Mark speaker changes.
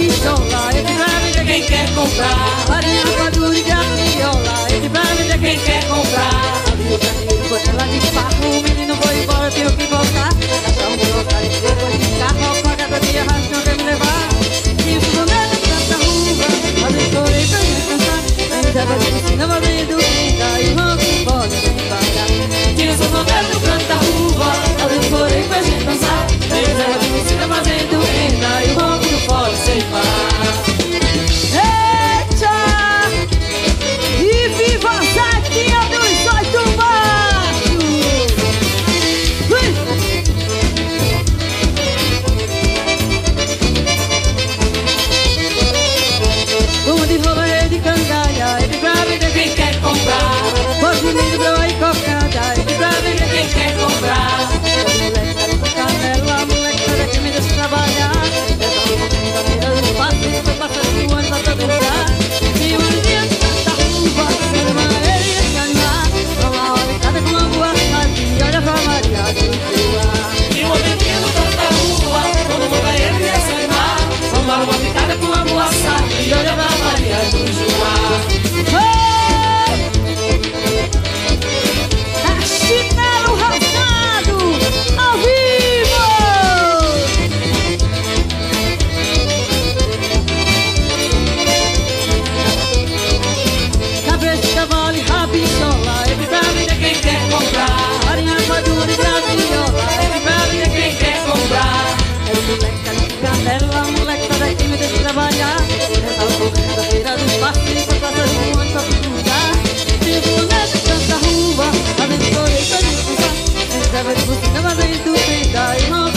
Speaker 1: rabichola, esse pra vender quem quer comprar. Farinha, rapadura e graviola, esse pra vender quem quer comprar. Ali o carneiro, panela de barro, o menino foi embora, tenho que voltar. Cachorro de voltar, depois de carro, cada dia rasgão quer me levar. E o boneco canta ruva, mas eu chorei pra me cansar. Ainda vai me ensinar fazendo vida, e vamos embora, vem pagar. E o boneco canta ruva, mas eu chorei pra me cansar. Ainda vai me ensinar fazendo vida, e vamos embora, sem parar. Eita! E viva a sequinha dos 8 machos! Vamos de rolê de cangalha, ele pra vender quem quer comprar. Pode menino, broa e cocada, ele pra vender quem quer comprar. Moleque tá com canela, moleque tá daqui me deixa trabalhar. Essa maneira do passo, foi passando um ano pra todo lugar. E um dia tanta ruva, chama ele e esse animar. Uma hora em cada com uma boa tarde, e olha pra Maria do Joá. E o menino tanta ruva, todo mundo vai ele e esse animar. Uma picada com uma boa tarde, e olha pra Maria do Joá. É chinelo rasgado, ao vivo! Cabeça de cavalo e rabichola, ele pra vender quem quer comprar. Farinha, rapadura e graviola, ele pra vender quem quer comprar. É o moleque tá de canela, moleque tá daqui me deixa trabalhar. Essa feira dos passos, foi passando um ano pra todo lugar. E o boneco canta ruva, a gente chorei pra descansar. Essa vai de você, tá fazendo vida, irmão.